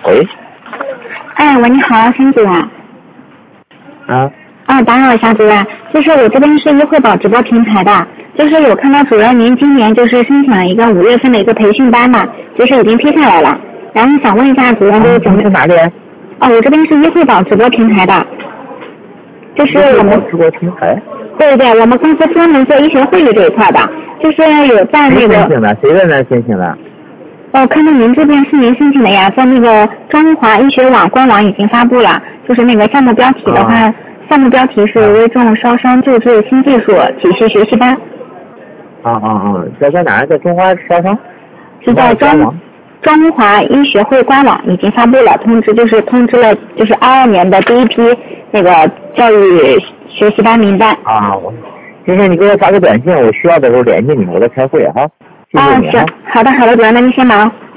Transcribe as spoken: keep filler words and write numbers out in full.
喂。 哎，喂，你好，申主任。 啊。 啊，打扰一下主任，就是我这边是优惠宝直播平台的，就是有看到主任您今年就是申请了一个五月份的一个培训班嘛，就是已经批下来了，然后想问一下主任就是怎么？ 是哪里？ 哦，我这边是优惠宝直播平台的，就是我们直播平台。 对对，我们公司专门做医学会议这一块的，就是有在那个。谁申请的？谁在那申请的？ 哦，看到您这边是您申请的呀，在那个中华医学网官网已经发布了，就是那个项目标题的话。啊项目标题是危重烧伤救治新技术体系学习班。 啊啊啊！在在哪？在中华烧伤？ 是在中中华医学会官网已经发布了通知，就是通知了，就是二二年的第一批那个教育学习班名单。 啊，我今天你给我发个短信，我需要的时候联系你，我在开会哈。谢谢你啊，行，好的好的，主任，那您先忙。